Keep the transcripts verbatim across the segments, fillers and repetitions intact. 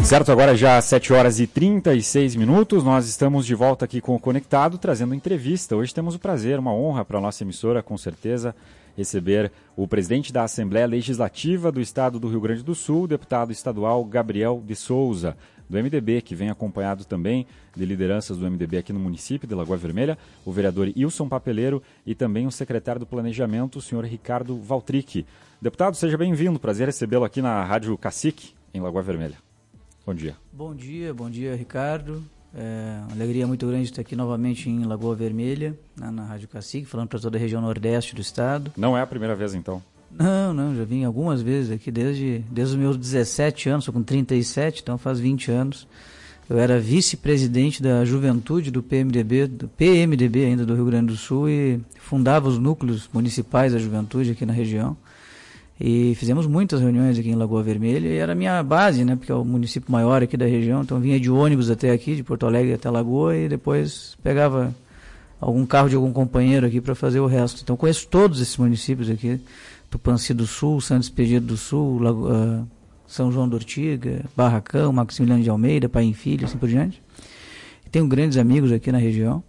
Certo, agora já sete horas e trinta e seis minutos, nós estamos de volta aqui com o Conectado, trazendo entrevista. Hoje temos o prazer, uma honra para a nossa emissora, com certeza, receber o presidente da Assembleia Legislativa do Estado do Rio Grande do Sul, o deputado estadual Gabriel de Souza, do M D B, que vem acompanhado também de lideranças do M D B aqui no município de Lagoa Vermelha, o vereador Ilson Papeleiro e também o secretário do Planejamento, o senhor Ricardo Valtric. Deputado, seja bem-vindo, prazer recebê-lo aqui na Rádio Cacique, em Lagoa Vermelha. Bom dia. Bom dia, bom dia, Ricardo. É uma alegria muito grande estar aqui novamente em Lagoa Vermelha, na, na Rádio Cacique, falando para toda a região nordeste do estado. Não é a primeira vez, então? Não, não, já vim algumas vezes aqui desde, desde os meus dezessete anos, sou com trinta e sete, então faz vinte anos. Eu era vice-presidente da juventude do P M D B, do P M D B ainda do Rio Grande do Sul, e fundava os núcleos municipais da juventude aqui na região. E fizemos muitas reuniões aqui em Lagoa Vermelha, e era a minha base, né, porque é o município maior aqui da região, então vinha de ônibus até aqui, de Porto Alegre até Lagoa, e depois pegava algum carro de algum companheiro aqui para fazer o resto. Então conheço todos esses municípios aqui, Tupanci do Sul, Santo Expedito do Sul, Lago, uh, São João do Ortiga, Barracão, Maximiliano de Almeida, Pai em Filho, assim por diante. E tenho grandes amigos aqui na região,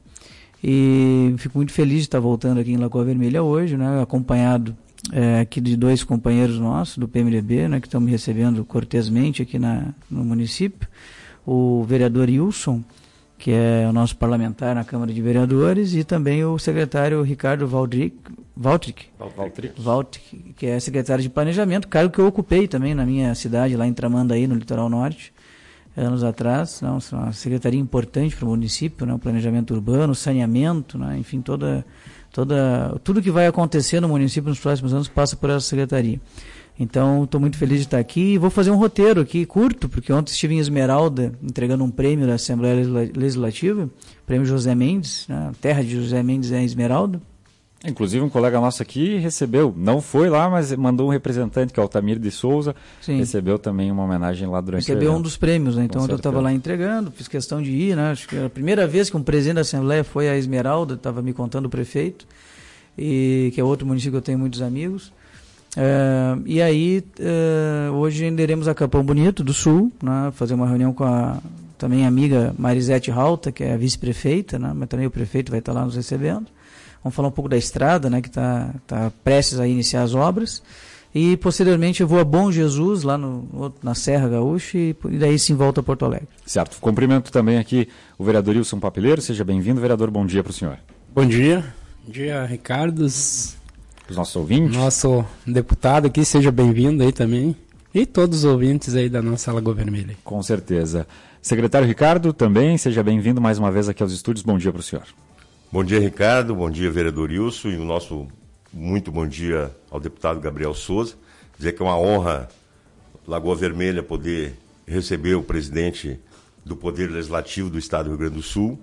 e fico muito feliz de estar voltando aqui em Lagoa Vermelha hoje, né, acompanhado É, aqui de dois companheiros nossos do P M D B, né, que estão me recebendo cortesmente aqui na, no município, o vereador Ilson, que é o nosso parlamentar na Câmara de Vereadores, e também o secretário Ricardo Valtric, Valtric, Valtric. Valtric, que é secretário de Planejamento, cargo que eu ocupei também na minha cidade, lá em Tramandaí, no Litoral Norte, anos atrás. Não, uma secretaria importante para o município, né, o planejamento urbano, saneamento, né, enfim, toda... Toda, tudo que vai acontecer no município nos próximos anos passa por essa secretaria. Então, estou muito feliz de estar aqui e vou fazer um roteiro aqui curto, porque ontem estive em Esmeralda entregando um prêmio da Assembleia Legislativa, prêmio José Mendes, né? A terra de José Mendes é Esmeralda. Inclusive, um colega nosso aqui recebeu, não foi lá, mas mandou um representante, que é o Altamir de Souza, Sim. recebeu também uma homenagem lá durante recebeu o evento. Um dos prêmios, né? Então eu estava lá entregando, fiz questão de ir, né? Acho que era a primeira vez que um presidente da Assembleia foi a Esmeralda, estava me contando o prefeito, e, que é outro município que eu tenho muitos amigos. É, e aí, é, hoje iremos a Capão Bonito do Sul, né? Fazer uma reunião com a também a amiga Marisete Rauta, que é a vice-prefeita, né? Mas também o prefeito vai estar lá nos recebendo. Vamos falar um pouco da estrada, né, que está tá prestes a iniciar as obras. E, posteriormente, eu vou a Bom Jesus, lá no, na Serra Gaúcha, e, e daí sim volto a Porto Alegre. Certo. Cumprimento também aqui o vereador Ilson Papeleiro. Seja bem-vindo, vereador. Bom dia para o senhor. Bom dia. Bom dia, Ricardo. Os nossos ouvintes. Nosso deputado aqui, seja bem-vindo aí também. E todos os ouvintes aí da nossa Lagoa Vermelha. Com certeza. Secretário Ricardo, também, seja bem-vindo mais uma vez aqui aos estúdios. Bom dia para o senhor. Bom dia, Ricardo, bom dia, vereador Ilson, e o nosso muito bom dia ao deputado Gabriel Souza. Dizer que é uma honra, Lagoa Vermelha, poder receber o presidente do Poder Legislativo do Estado do Rio Grande do Sul,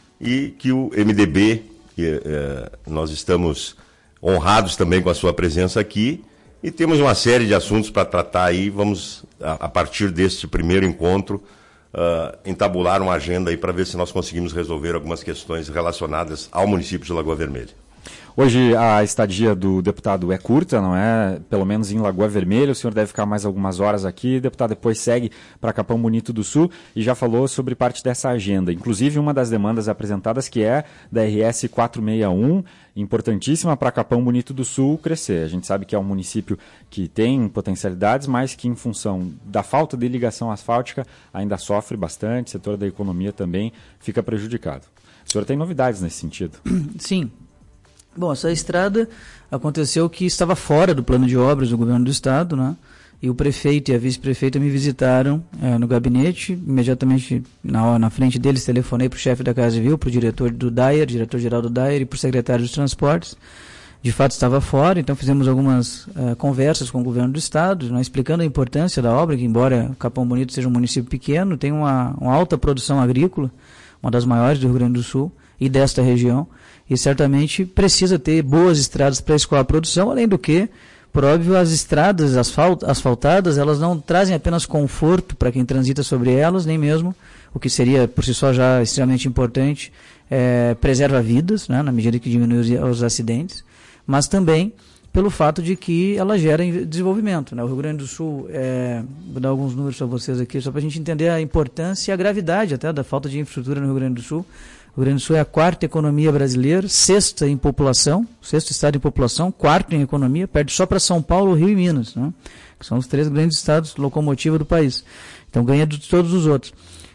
e que o M D B, que, eh, nós estamos honrados também com a sua presença aqui, e temos uma série de assuntos para tratar aí. Vamos, a, a partir deste primeiro encontro, Uh, entabular uma agenda aí para ver se nós conseguimos resolver algumas questões relacionadas ao município de Lagoa Vermelha. Hoje a estadia do deputado é curta, não é? Pelo menos em Lagoa Vermelha. O senhor deve ficar mais algumas horas aqui. O deputado depois segue para Capão Bonito do Sul e já falou sobre parte dessa agenda. Inclusive uma das demandas apresentadas, que é da R S quatrocentos e sessenta e um, importantíssima para Capão Bonito do Sul crescer. A gente sabe que é um município que tem potencialidades, mas que em função da falta de ligação asfáltica ainda sofre bastante. O setor da economia também fica prejudicado. O senhor tem novidades nesse sentido? Sim. Bom, essa estrada aconteceu que estava fora do plano de obras do governo do estado, né? E o prefeito e a vice-prefeita me visitaram é, no gabinete. Imediatamente na, na frente deles telefonei para o chefe da Casa Civil, para o diretor do D A I R, diretor-geral do D A I R, e para o secretário dos Transportes. De fato estava fora, então fizemos algumas uh, conversas com o governo do estado, né, explicando a importância da obra, que embora Capão Bonito seja um município pequeno, tem uma, uma alta produção agrícola, uma das maiores do Rio Grande do Sul e desta região, e certamente precisa ter boas estradas para escoar a produção, além do que, por óbvio, as estradas asfalt, asfaltadas, elas não trazem apenas conforto para quem transita sobre elas, nem mesmo, o que seria por si só já extremamente importante, é, preserva vidas, né, na medida que diminui os, os acidentes, mas também pelo fato de que ela gera desenvolvimento, né? O Rio Grande do Sul, é, vou dar alguns números para vocês aqui, só para a gente entender a importância e a gravidade até da falta de infraestrutura no Rio Grande do Sul. O Rio Grande do Sul é a quarta economia brasileira, sexta em população, sexto estado em população, quarto em economia, perde só para São Paulo, Rio e Minas, né? Que são os três grandes estados locomotiva do país. Então ganha de todos os outros.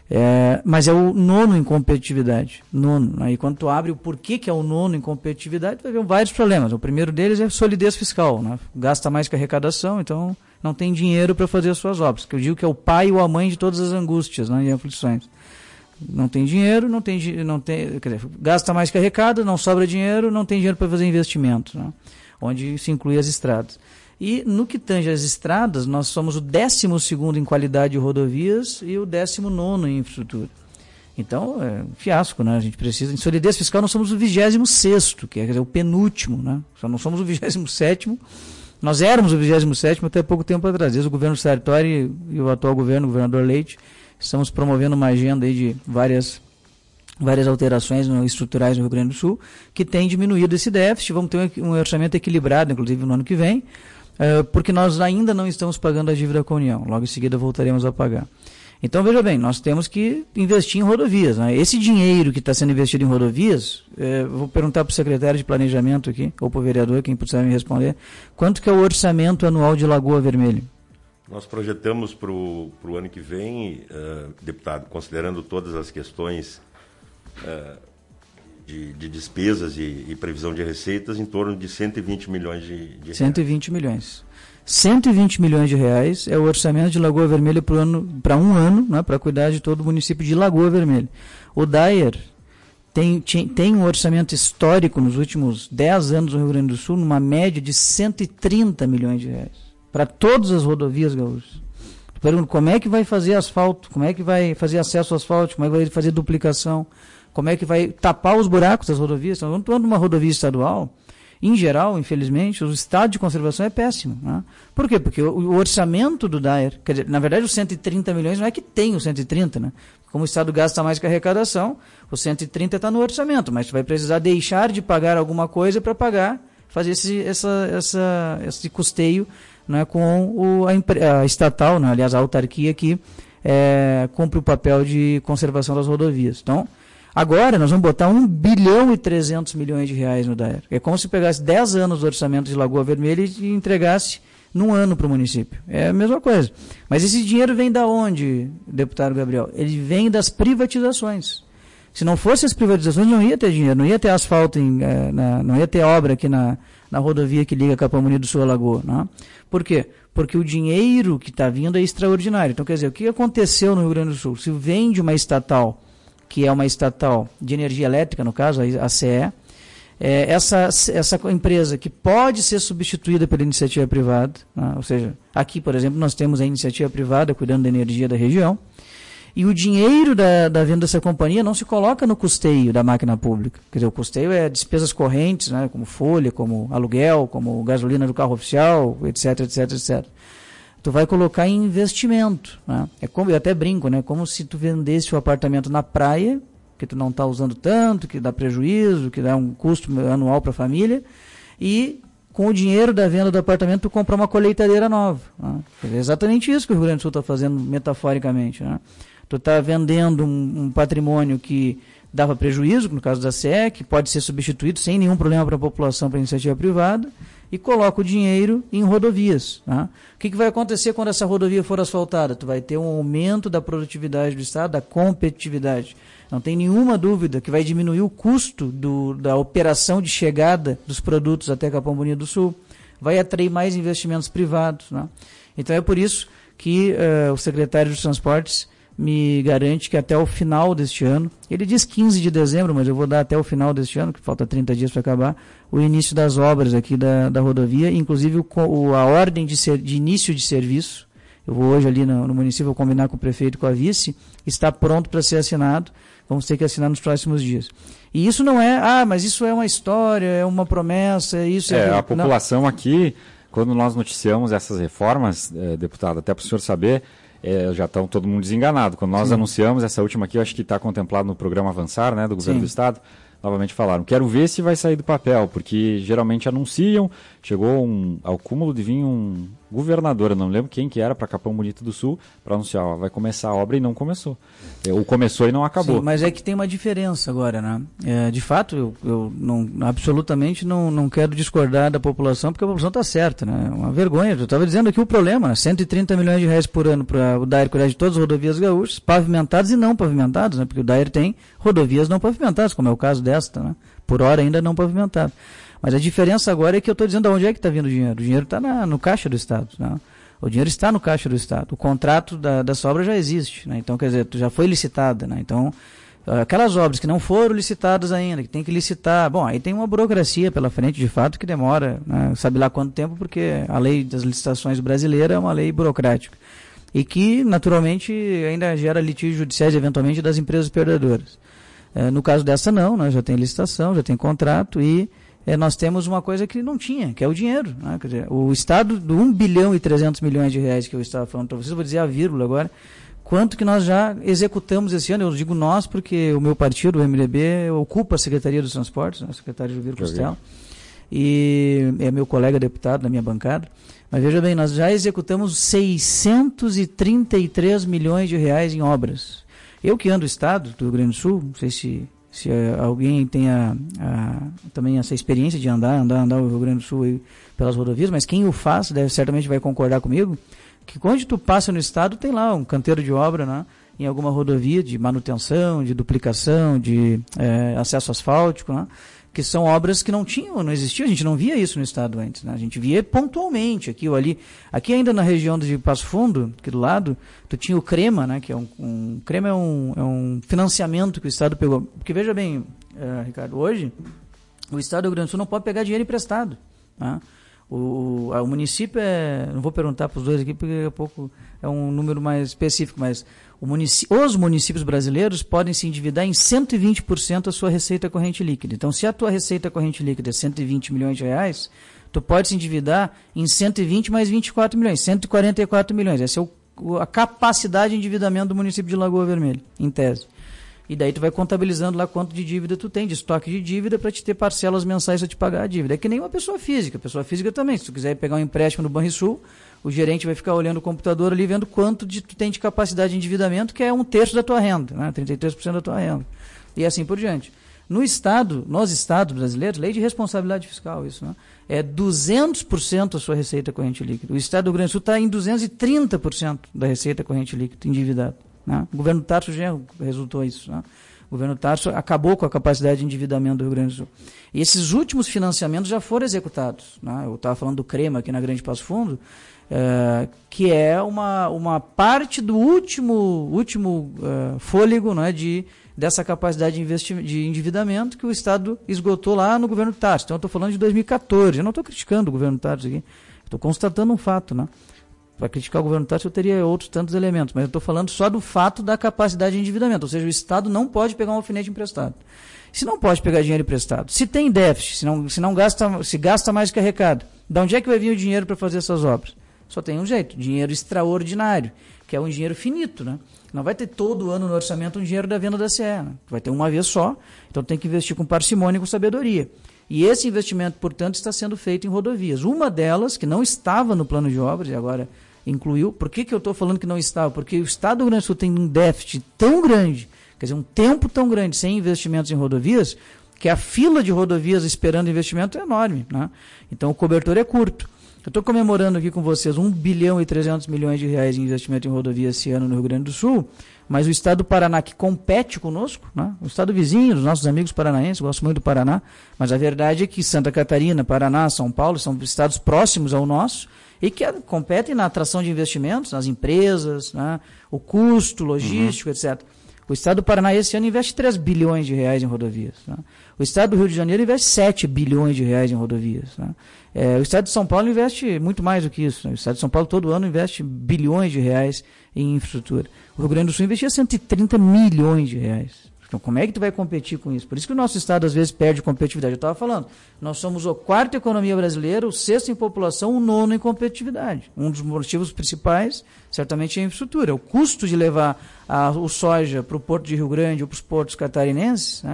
É, mas é o nono em competitividade. Nono. Aí quando tu abre o porquê que é o nono em competitividade, tu vai ver vários problemas. O primeiro deles é solidez fiscal, né? Gasta mais que arrecadação, então não tem dinheiro para fazer as suas obras. Que eu digo que é o pai ou a mãe de todas as angústias, né, e aflições. Não tem dinheiro, não tem, não tem, quer dizer, gasta mais que arrecada, não sobra dinheiro, não tem dinheiro para fazer investimentos, né? Onde se inclui as estradas. E no que tange às estradas, nós somos o décimo segundo em qualidade de rodovias e o décimo nono em infraestrutura. Então, é um fiasco, né? A gente precisa... Em solidez fiscal, nós somos o vigésimo sexto, que é, quer dizer, o penúltimo, né? Só não somos o vigésimo sétimo. Nós éramos o vigésimo sétimo até pouco tempo atrás. Desde o governo Sartori e o atual governo, o governador Leite, estamos promovendo uma agenda aí de várias... várias alterações no, estruturais no Rio Grande do Sul, que tem diminuído esse déficit. Vamos ter um, um orçamento equilibrado, inclusive no ano que vem, uh, porque nós ainda não estamos pagando a dívida com a União. Logo em seguida voltaremos a pagar. Então, veja bem, nós temos que investir em rodovias, né? Esse dinheiro que está sendo investido em rodovias, eh, vou perguntar para o secretário de Planejamento aqui, ou para o vereador, quem puder me responder, quanto que é o orçamento anual de Lagoa Vermelha? Nós projetamos para o ano que vem, uh, deputado, considerando todas as questões uh, de, de despesas e, e previsão de receitas, em torno de cento e vinte milhões de, de reais. cento e vinte milhões. cento e vinte milhões de reais é o orçamento de Lagoa Vermelha para um ano, né, para cuidar de todo o município de Lagoa Vermelha. O Daier tem, tem um orçamento histórico nos últimos dez anos no Rio Grande do Sul, numa média de cento e trinta milhões de reais. Para todas as rodovias gaúchas. Pergunto, como é que vai fazer asfalto? Como é que vai fazer acesso ao asfalto? Como é que vai fazer duplicação? Como é que vai tapar os buracos das rodovias? Então, quando tu anda numa rodovia estadual, em geral, infelizmente, o estado de conservação é péssimo. Né? Por quê? Porque o, o orçamento do Daier, quer dizer, na verdade, os cento e trinta milhões não é que tem os cento e trinta, né? Como o estado gasta mais que a arrecadação, os cento e trinta está no orçamento, mas tu vai precisar deixar de pagar alguma coisa para pagar, fazer esse, essa, essa, esse custeio, né, com o, a, a estatal, né, aliás, a autarquia que é, cumpre o papel de conservação das rodovias. Então, agora nós vamos botar um bilhão e trezentos milhões de reais no Daier. É como se pegasse dez anos do orçamento de Lagoa Vermelha e entregasse num ano para o município. É a mesma coisa. Mas esse dinheiro vem da onde, deputado Gabriel? Ele vem das privatizações. Se não fosse as privatizações, não ia ter dinheiro, não ia ter asfalto, em, na, não ia ter obra aqui na, na rodovia que liga Capão Bonito do Sul a Lagoa. Né? Por quê? Porque o dinheiro que está vindo é extraordinário. Então, quer dizer, o que aconteceu no Rio Grande do Sul? Se vem de uma estatal, que é uma estatal de energia elétrica, no caso, a C E, é, essa, essa empresa que pode ser substituída pela iniciativa privada, né? Ou seja, aqui, por exemplo, nós temos a iniciativa privada cuidando da energia da região, e o dinheiro da, da venda dessa companhia não se coloca no custeio da máquina pública. Quer dizer, o custeio é despesas correntes, né, como folha, como aluguel, como gasolina do carro oficial, etc, etc, etcétera. Tu vai colocar em investimento. Né? É como, eu até brinco, né, como se tu vendesse o apartamento na praia, que tu não está usando tanto, que dá prejuízo, que dá um custo anual para a família, e com o dinheiro da venda do apartamento tu compra uma colheitadeira nova. Né? É exatamente isso que o Rio Grande do Sul está fazendo metaforicamente, né? Tu está vendendo um, um patrimônio que dava prejuízo, no caso da C E, que pode ser substituído sem nenhum problema para a população, para a iniciativa privada, e coloca o dinheiro em rodovias. Tá? O que, que vai acontecer quando essa rodovia for asfaltada? Tu vai ter um aumento da produtividade do Estado, da competitividade. Não tem nenhuma dúvida que vai diminuir o custo do, da operação de chegada dos produtos até Capão Bonito do Sul, vai atrair mais investimentos privados. Né? Então é por isso que uh, o secretário dos Transportes me garante que até o final deste ano, ele diz quinze de dezembro, mas eu vou dar até o final deste ano, que falta trinta dias para acabar, o início das obras aqui da, da rodovia, inclusive o, o, a ordem de, ser, de início de serviço. Eu vou hoje ali no, no município, vou combinar com o prefeito e com a vice, está pronto para ser assinado, vamos ter que assinar nos próximos dias. E isso não é, ah, mas isso é uma história, é uma promessa, isso é... É, a população não. Aqui, quando nós noticiamos essas reformas, eh, deputado, até para o senhor saber, É, já estão todo mundo desenganado. Quando nós Sim. anunciamos essa última aqui, eu acho que está contemplado no programa Avançar, né, do Governo Sim. do Estado, novamente falaram, quero ver se vai sair do papel, porque geralmente anunciam, chegou um, ao cúmulo de vir um governador, eu não lembro quem que era, para Capão Bonito do Sul, para anunciar, ó, vai começar a obra e não começou. Ou começou e não acabou. Sim, mas é que tem uma diferença agora, né? É, de fato, eu, eu não, absolutamente não, não quero discordar da população, porque a população está certa, né? É uma vergonha. Eu estava dizendo aqui o problema, né? cento e trinta milhões de reais por ano para o Dair cuidar de todas as rodovias gaúchas, pavimentadas e não pavimentadas, né? Porque o Dair tem rodovias não pavimentadas, como é o caso desta, né? Por hora ainda não pavimentada. Mas a diferença agora é que eu estou dizendo aonde é que está vindo o dinheiro. O dinheiro está no caixa do Estado, né? O dinheiro está no caixa do Estado. O contrato da, dessa obra já existe, né? Então, quer dizer, já foi licitada, né? Então, aquelas obras que não foram licitadas ainda, que tem que licitar, bom, aí tem uma burocracia pela frente, de fato, que demora, né? Sabe lá quanto tempo, porque a lei das licitações brasileira é uma lei burocrática. E que, naturalmente, ainda gera litígios judiciais, eventualmente, das empresas perdedoras. É, no caso dessa, não, né? Já tem licitação, já tem contrato e É, nós temos uma coisa que não tinha, que é o dinheiro. Né? Quer dizer, o Estado do um bilhão e trezentos milhões de reais que eu estava falando para vocês, vou dizer a vírgula agora, quanto que nós já executamos esse ano, eu digo nós porque o meu partido, o M D B, ocupa a Secretaria dos Transportes, né? A secretária Juvir Costela, e é meu colega deputado da minha bancada, mas veja bem, nós já executamos seiscentos e trinta e três milhões de reais em obras. Eu que ando o Estado do Rio Grande do Sul, não sei se... se uh, alguém tem a, a, também essa experiência de andar, andar, andar o Rio Grande do Sul aí pelas rodovias, mas quem o faz, deve, certamente vai concordar comigo, que quando tu passa no estado, tem lá um canteiro de obra, né, em alguma rodovia de manutenção, de duplicação, de é, acesso asfáltico, né, que são obras que não tinham, não existiam, a gente não via isso no estado antes, né? A gente via pontualmente aqui ou ali. Aqui ainda na região de Passo Fundo, aqui do lado, tu tinha o CREMA, né? Que é um, um CREMA é um, é um financiamento que o estado pegou. Porque veja bem, uh, Ricardo, hoje o estado do Rio Grande do Sul não pode pegar dinheiro emprestado, né? O, o município é, não vou perguntar para os dois aqui porque daqui a pouco é um número mais específico, mas o munici- os municípios brasileiros podem se endividar em cento e vinte por cento da sua receita corrente líquida. Então, se a tua receita corrente líquida é cento e vinte milhões de reais, tu pode se endividar em cento e vinte mais vinte e quatro milhões, cento e quarenta e quatro milhões. Essa é o, a capacidade de endividamento do município de Lagoa Vermelha, em tese. E daí tu vai contabilizando lá quanto de dívida tu tem, de estoque de dívida, para te ter parcelas mensais para te pagar a dívida. É que nem uma pessoa física. Pessoa física também. Se tu quiser pegar um empréstimo no Banrisul, o gerente vai ficar olhando o computador ali, vendo quanto de, tu tem de capacidade de endividamento, que é um terço da tua renda, né? trinta e três por cento da tua renda. E assim por diante. No Estado, nos Estados brasileiros, lei de responsabilidade fiscal, isso, né? É duzentos por cento a sua receita corrente líquida. O Estado do Rio Grande do Sul está em duzentos e trinta por cento da receita corrente líquida endividado. Né? O governo Tarso já resultou isso. Né? O governo Tarso acabou com a capacidade de endividamento do Rio Grande do Sul. E esses últimos financiamentos já foram executados. Né? Eu estava falando do CREMA aqui na Grande Passo Fundo, é, que é uma, uma parte do último, último uh, fôlego, né, de, dessa capacidade de, investi- de endividamento que o Estado esgotou lá no governo Tarso. Então eu estou falando de dois mil e catorze. Eu não estou criticando o governo Tarso aqui. Estou constatando um fato, né? Para criticar o governo Tarso eu teria outros tantos elementos, mas eu estou falando só do fato da capacidade de endividamento, ou seja, o Estado não pode pegar um alfinete emprestado. Se não pode pegar dinheiro emprestado, se tem déficit, se não, se não gasta, se gasta mais que arrecada, de onde é que vai vir o dinheiro para fazer essas obras? Só tem um jeito, dinheiro extraordinário, que é um dinheiro finito, né? Não vai ter todo ano no orçamento um dinheiro da venda da C E, né? Vai ter uma vez só, então tem que investir com parcimônia e com sabedoria. E esse investimento, portanto, está sendo feito em rodovias. Uma delas, que não estava no plano de obras, e agora incluiu. Por que, que eu estou falando que não estava? Porque o Estado do Rio Grande do Sul tem um déficit tão grande, quer dizer, um tempo tão grande sem investimentos em rodovias, que a fila de rodovias esperando investimento é enorme, né? Então o cobertor é curto. Eu estou comemorando aqui com vocês um bilhão e trezentos milhões de reais em investimento em rodovias esse ano no Rio Grande do Sul, mas o Estado do Paraná, que compete conosco, né? O Estado vizinho, os nossos amigos paranaenses, gosto muito do Paraná, mas a verdade é que Santa Catarina, Paraná, São Paulo são estados próximos ao nosso, e que competem na atração de investimentos, nas empresas, né, o custo logístico, uhum. etcétera. O Estado do Paraná esse ano investe três bilhões de reais em rodovias. Né? O Estado do Rio de Janeiro investe sete bilhões de reais em rodovias. Né? É, o Estado de São Paulo investe muito mais do que isso. Né? O Estado de São Paulo todo ano investe bilhões de reais em infraestrutura. O Rio Grande do Sul investia cento e trinta milhões de reais. Então, como é que tu vai competir com isso? Por isso que o nosso Estado, às vezes, perde competitividade. Eu estava falando, nós somos a quarta economia brasileira, o sexto em população, o nono em competitividade. Um dos motivos principais, certamente, é a infraestrutura. O custo de levar a, o soja para o porto de Rio Grande ou para os portos catarinenses, né?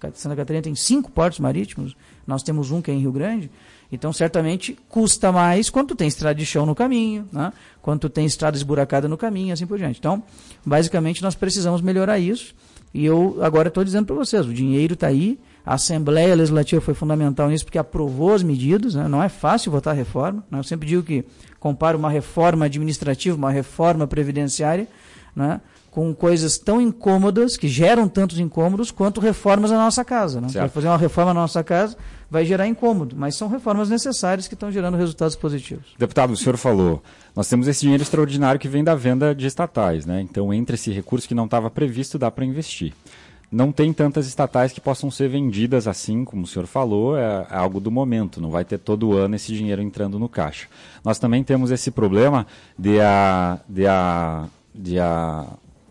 Santa Catarina tem cinco portos marítimos, nós temos um que é em Rio Grande, então certamente custa mais quando tu tem estrada de chão no caminho, né? Quando tu tem estrada esburacada no caminho, assim por diante. Então, basicamente, nós precisamos melhorar isso, e eu agora estou dizendo para vocês, o dinheiro está aí, a Assembleia Legislativa foi fundamental nisso, porque aprovou as medidas, né? Não é fácil votar reforma, né? Eu sempre digo que comparo uma reforma administrativa, uma reforma previdenciária, né? Com coisas tão incômodas, que geram tantos incômodos, quanto reformas na nossa casa. Né? Para fazer uma reforma na nossa casa vai gerar incômodo, mas são reformas necessárias que estão gerando resultados positivos. Deputado, o senhor falou, nós temos esse dinheiro extraordinário que vem da venda de estatais, né? Então, entre esse recurso que não estava previsto, dá para investir. Não tem tantas estatais que possam ser vendidas assim, como o senhor falou, é, é algo do momento, não vai ter todo ano esse dinheiro entrando no caixa. Nós também temos esse problema de a... De a, de a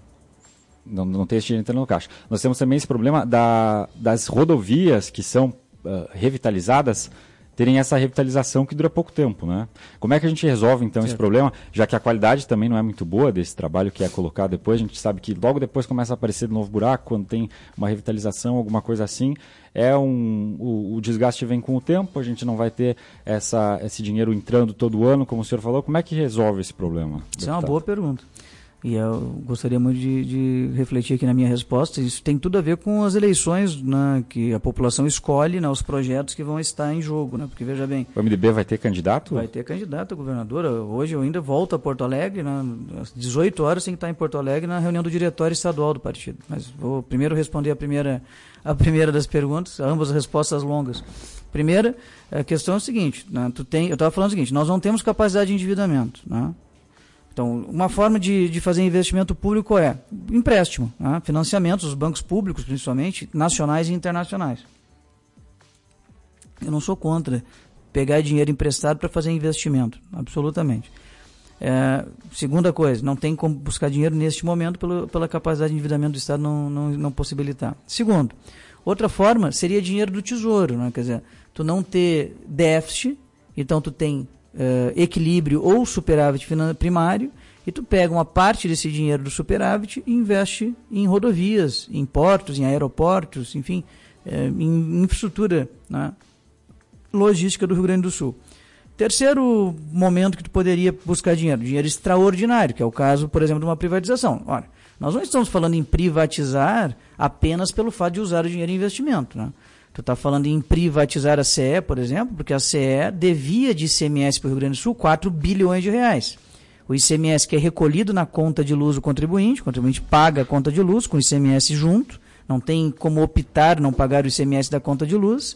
Não, não tem esse dinheiro entrando no caixa. Nós temos também esse problema da, das rodovias que são uh, revitalizadas, terem essa revitalização que dura pouco tempo, né? Como é que a gente resolve, então, certo, esse problema, já que a qualidade também não é muito boa desse trabalho que é colocado depois, a gente sabe que logo depois começa a aparecer de novo buraco, quando tem uma revitalização, alguma coisa assim, é um, o, o desgaste vem com o tempo, a gente não vai ter essa, esse dinheiro entrando todo ano, como o senhor falou. Como é que resolve esse problema? Isso deputado? É uma boa pergunta. E eu gostaria muito de, de refletir aqui na minha resposta. Isso tem tudo a ver com as eleições, né, que a população escolhe, né, os projetos que vão estar em jogo. Né, porque, veja bem... O M D B vai ter candidato? Vai ter candidato a governadora. Hoje eu ainda volto a Porto Alegre. Né, às dezoito horas tem que estar em Porto Alegre na reunião do diretório estadual do partido. Mas vou primeiro responder a primeira, a primeira das perguntas, ambas as respostas longas. Primeira, a questão é o seguinte. Né, tu tem, eu estava falando o seguinte, nós não temos capacidade de endividamento, né? Então, uma forma de, de fazer investimento público é empréstimo, né? Financiamentos, os bancos públicos, principalmente, nacionais e internacionais. Eu não sou contra pegar dinheiro emprestado para fazer investimento, absolutamente. É, segunda coisa, não tem como buscar dinheiro neste momento pelo, pela capacidade de endividamento do Estado não, não, não possibilitar. Segundo, outra forma seria dinheiro do Tesouro, né? Quer dizer, tu não ter déficit, então tu tem Uh, equilíbrio ou superávit primário, e tu pega uma parte desse dinheiro do superávit e investe em rodovias, em portos, em aeroportos, enfim, uh, em infraestrutura, né, logística do Rio Grande do Sul. Terceiro momento que tu poderia buscar dinheiro, dinheiro extraordinário, que é o caso, por exemplo, de uma privatização. Ora, nós não estamos falando em privatizar apenas pelo fato de usar o dinheiro em investimento, né? Tu está falando em privatizar a C E, por exemplo, porque a C E devia de I C M S para o Rio Grande do Sul quatro bilhões de reais. O I C M S que é recolhido na conta de luz do contribuinte, o contribuinte paga a conta de luz com o I C M S junto, não tem como optar não pagar o I C M S da conta de luz,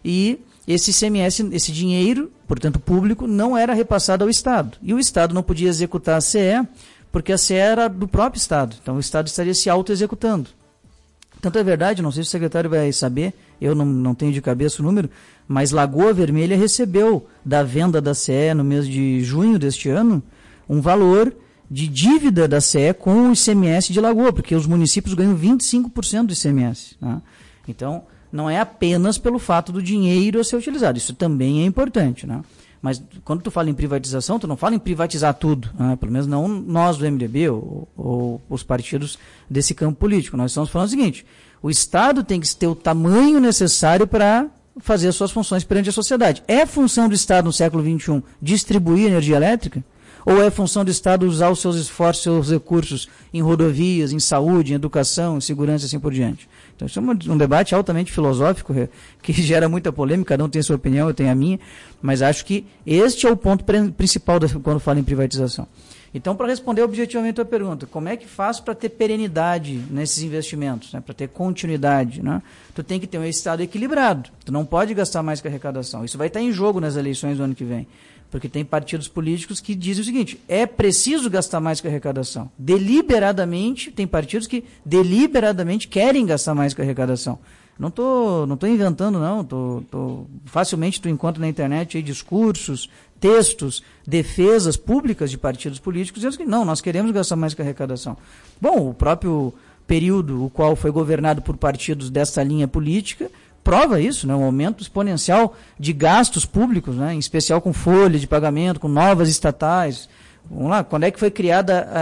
e esse I C M S, esse dinheiro, portanto público, não era repassado ao Estado. E o Estado não podia executar a C E, porque a C E era do próprio Estado, então o Estado estaria se auto-executando. Tanto é verdade, não sei se o secretário vai saber, eu não, não tenho de cabeça o número, mas Lagoa Vermelha recebeu da venda da C E no mês de junho deste ano um valor de dívida da C E com o I C M S de Lagoa, porque os municípios ganham vinte e cinco por cento do I C M S. Né? Então, não é apenas pelo fato do dinheiro a ser utilizado, isso também é importante, né? Mas quando tu fala em privatização, tu não fala em privatizar tudo, né? Pelo menos não nós do M D B ou, ou os partidos desse campo político. Nós estamos falando o seguinte, o Estado tem que ter o tamanho necessário para fazer as suas funções perante a sociedade. É função do Estado no século vinte e um distribuir energia elétrica? Ou é função do Estado usar os seus esforços, seus recursos em rodovias, em saúde, em educação, em segurança e assim por diante? Então, isso é um, um debate altamente filosófico, que gera muita polêmica, cada um tem a sua opinião, eu tenho a minha, mas acho que este é o ponto principal da, quando fala em privatização. Então, para responder objetivamente a tua pergunta, como é que faz para ter perenidade nesses investimentos, né, para ter continuidade? Né? Tu tem que ter um Estado equilibrado, tu não pode gastar mais que a arrecadação. Isso vai estar em jogo nas eleições do ano que vem. Porque tem partidos políticos que dizem o seguinte, é preciso gastar mais que a arrecadação. Deliberadamente, tem partidos que deliberadamente querem gastar mais que a arrecadação. Não estou não tô inventando, não. Tô, tô, facilmente tu encontra na internet aí discursos, textos, defesas públicas de partidos políticos dizendo que não, nós queremos gastar mais que a arrecadação. Bom, o próprio período o qual foi governado por partidos dessa linha política prova isso, né? Um aumento exponencial de gastos públicos, né? Em especial com folha de pagamento, com novas estatais. Vamos lá, quando é que foi criada a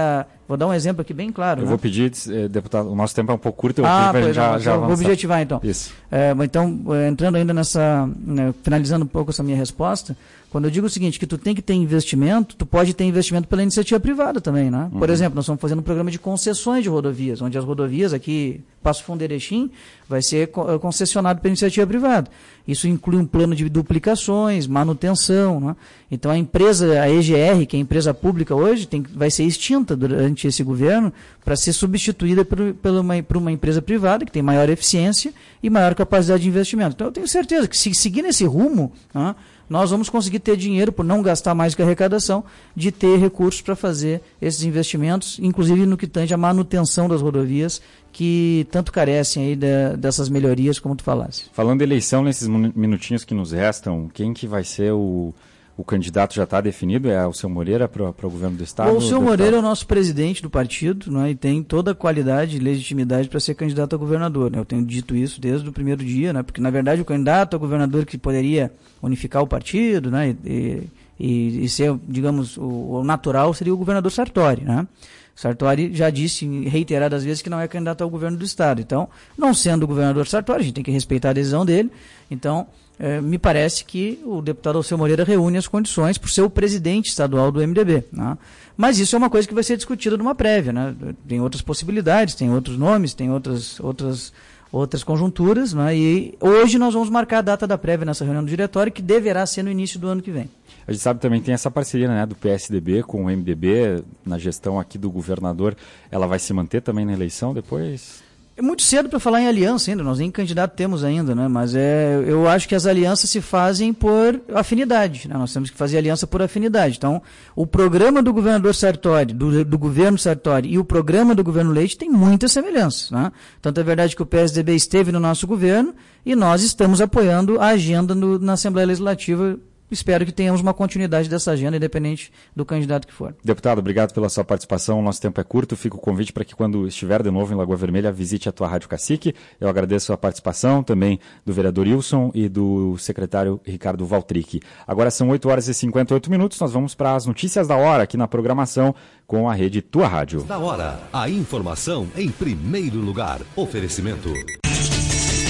Vou dar um exemplo aqui bem claro. Eu né? vou pedir, eh, deputado, o nosso tempo é um pouco curto, eu ah, vou pedir já, já, já vou avançar. objetivar então. Isso. É, então, entrando ainda nessa, né, finalizando um pouco essa minha resposta, quando eu digo o seguinte, que tu tem que ter investimento, tu pode ter investimento pela iniciativa privada também, né? Por uhum. exemplo, nós estamos fazendo um programa de concessões de rodovias, onde as rodovias aqui, Passo Fundo e Erechim, vai ser concessionado pela iniciativa privada. Isso inclui um plano de duplicações, manutenção, né? Então a empresa, a E G R, que é a empresa pública hoje, tem, vai ser extinta durante esse governo para ser substituída por, por, uma, por uma empresa privada que tem maior eficiência e maior capacidade de investimento. Então eu tenho certeza que se seguir nesse rumo, né, nós vamos conseguir ter dinheiro, por não gastar mais que a arrecadação, de ter recursos para fazer esses investimentos, inclusive no que tange a manutenção das rodovias, que tanto carecem aí de, dessas melhorias, como tu falaste. Falando de eleição, nesses minutinhos que nos restam, quem que vai ser o, o candidato já está definido? É o seu Moreira para o governo do Estado? Bom, o seu Moreira é o nosso presidente do partido, né, e tem toda a qualidade e legitimidade para ser candidato a governador. Né? Eu tenho dito isso desde o primeiro dia, né, porque, na verdade, o candidato a governador que poderia unificar o partido, né, e, e, e ser, digamos, o, o natural seria o governador Sartori, né? Sartori já disse reiteradas vezes que não é candidato ao governo do Estado. Então, não sendo o governador Sartori, a gente tem que respeitar a decisão dele. Então, eh, me parece que o deputado Alceu Moreira reúne as condições por ser o presidente estadual do M D B. Né? Mas isso é uma coisa que vai ser discutida numa prévia. Né? Tem outras possibilidades, tem outros nomes, tem outras, outras, outras conjunturas. Né? E hoje nós vamos marcar a data da prévia nessa reunião do diretório, que deverá ser no início do ano que vem. A gente sabe também que tem essa parceria, né, do P S D B com o M D B na gestão aqui do governador. Ela vai se manter também na eleição depois? É muito cedo para falar em aliança ainda, nós nem candidato temos ainda, né? Mas é, eu acho que as alianças se fazem por afinidade, né? Nós temos que fazer aliança por afinidade. Então, o programa do governador Sartori, do, do governo Sartori e o programa do governo Leite tem muitas semelhanças, né? Tanto é verdade que o P S D B esteve no nosso governo e nós estamos apoiando a agenda no, na Assembleia Legislativa. Espero que tenhamos uma continuidade dessa agenda, independente do candidato que for. Deputado, obrigado pela sua participação. Nosso tempo é curto. Fica o convite para que, quando estiver de novo em Lagoa Vermelha, visite a tua Rádio Cacique. Eu agradeço a participação também do vereador Wilson e do secretário Ricardo Valtric. Agora são oito horas e cinquenta e oito minutos. Nós vamos para as notícias da hora aqui na programação com a rede Tua Rádio. Da hora, a informação em primeiro lugar. Oferecimento